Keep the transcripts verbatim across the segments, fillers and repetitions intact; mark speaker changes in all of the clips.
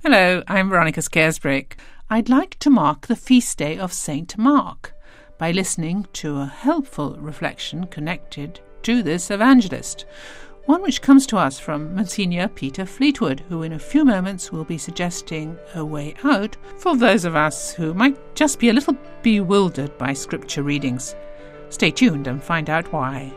Speaker 1: Hello, I'm Veronica Scaresbrick. I'd like to mark the feast day of Saint Mark by listening to a helpful reflection connected to this evangelist, one which comes to us from Monsignor Peter Fleetwood, who in a few moments will be suggesting a way out for those of us who might just be a little bewildered by scripture readings. Stay tuned and find out why.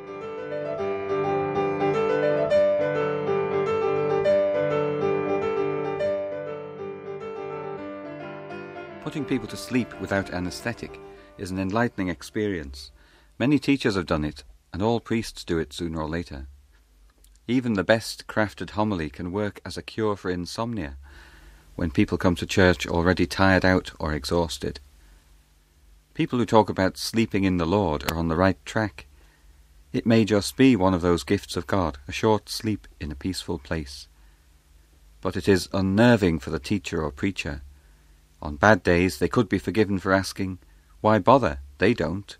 Speaker 2: Putting people to sleep without anaesthetic is an enlightening experience. Many teachers have done it, and all priests do it sooner or later. Even the best crafted homily can work as a cure for insomnia when people come to church already tired out or exhausted. People who talk about sleeping in the Lord are on the right track. It may just be one of those gifts of God, a short sleep in a peaceful place. But it is unnerving for the teacher or preacher. On bad days, they could be forgiven for asking, why bother? They don't.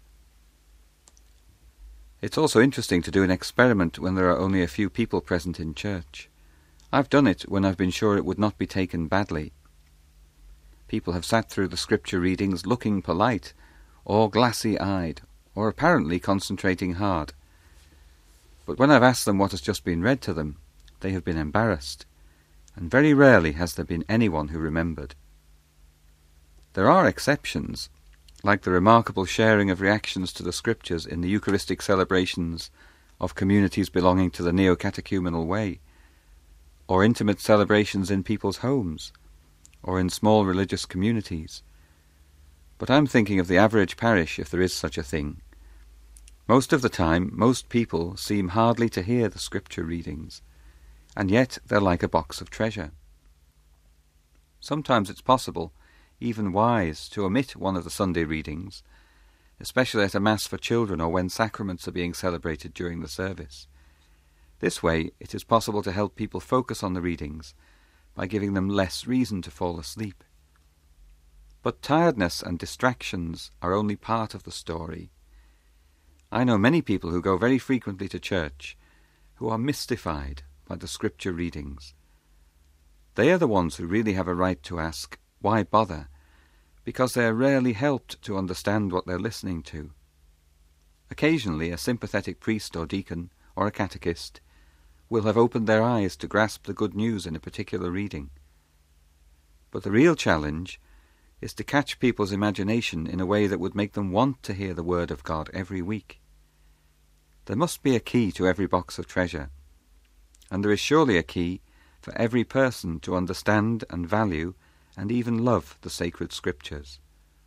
Speaker 2: It's also interesting to do an experiment when there are only a few people present in church. I've done it when I've been sure it would not be taken badly. People have sat through the scripture readings looking polite, or glassy-eyed, or apparently concentrating hard. But when I've asked them what has just been read to them, they have been embarrassed, and very rarely has there been anyone who remembered. There are exceptions, like the remarkable sharing of reactions to the scriptures in the Eucharistic celebrations of communities belonging to the Neo-Catechumenal Way, or intimate celebrations in people's homes, or in small religious communities. But I'm thinking of the average parish, if there is such a thing. Most of the time, most people seem hardly to hear the scripture readings, and yet they're like a box of treasure. Sometimes it's possible, even wise, to omit one of the Sunday readings, especially at a Mass for children or when sacraments are being celebrated during the service. This way, it is possible to help people focus on the readings by giving them less reason to fall asleep. But tiredness and distractions are only part of the story. I know many people who go very frequently to church who are mystified by the scripture readings. They are the ones who really have a right to ask, why bother? Because they are rarely helped to understand what they're listening to. Occasionally a sympathetic priest or deacon or a catechist will have opened their eyes to grasp the good news in a particular reading. But the real challenge is to catch people's imagination in a way that would make them want to hear the word of God every week. There must be a key to every box of treasure, and there is surely a key for every person to understand and value and even love the sacred scriptures.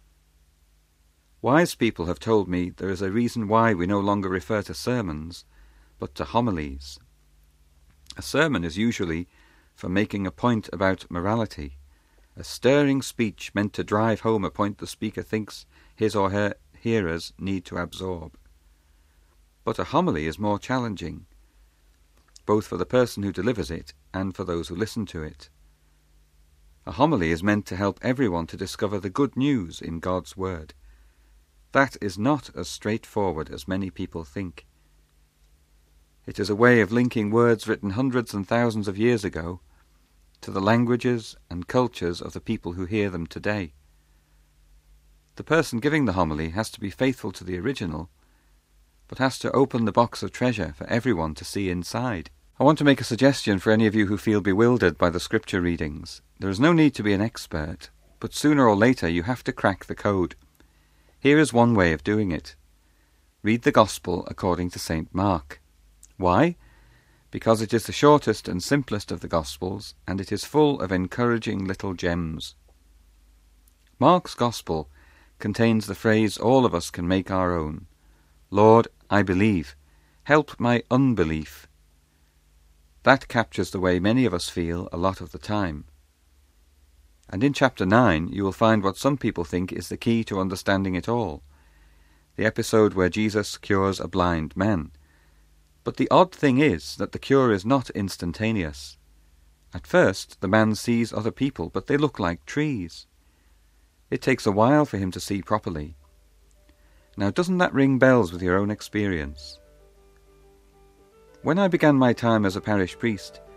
Speaker 2: Wise people have told me there is a reason why we no longer refer to sermons, but to homilies. A sermon is usually for making a point about morality, a stirring speech meant to drive home a point the speaker thinks his or her hearers need to absorb. But a homily is more challenging, both for the person who delivers it and for those who listen to it. A homily is meant to help everyone to discover the good news in God's Word. That is not as straightforward as many people think. It is a way of linking words written hundreds and thousands of years ago to the languages and cultures of the people who hear them today. The person giving the homily has to be faithful to the original, but has to open the box of treasure for everyone to see inside. I want to make a suggestion for any of you who feel bewildered by the scripture readings. There is no need to be an expert, but sooner or later you have to crack the code. Here is one way of doing it. Read the Gospel according to Saint Mark. Why? Because it is the shortest and simplest of the Gospels, and it is full of encouraging little gems. Mark's Gospel contains the phrase all of us can make our own. Lord, I believe. Help my unbelief. That captures the way many of us feel a lot of the time. And in chapter nine you will find what some people think is the key to understanding it all, the episode where Jesus cures a blind man. But the odd thing is that the cure is not instantaneous. At first the man sees other people, but they look like trees. It takes a while for him to see properly. Now doesn't that ring bells with your own experience? When I began my time as a parish priest,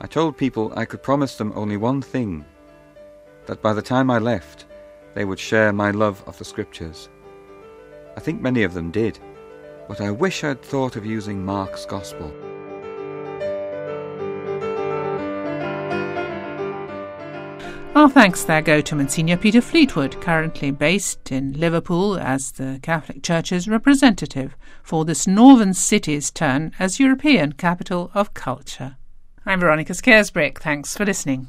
Speaker 2: I told people I could promise them only one thing, that by the time I left, they would share my love of the Scriptures. I think many of them did, but I wish I'd thought of using Mark's Gospel.
Speaker 1: Our thanks there go to Monsignor Peter Fleetwood, currently based in Liverpool as the Catholic Church's representative for this northern city's turn as European capital of culture. I'm Veronica Scaresbrick. Thanks for listening.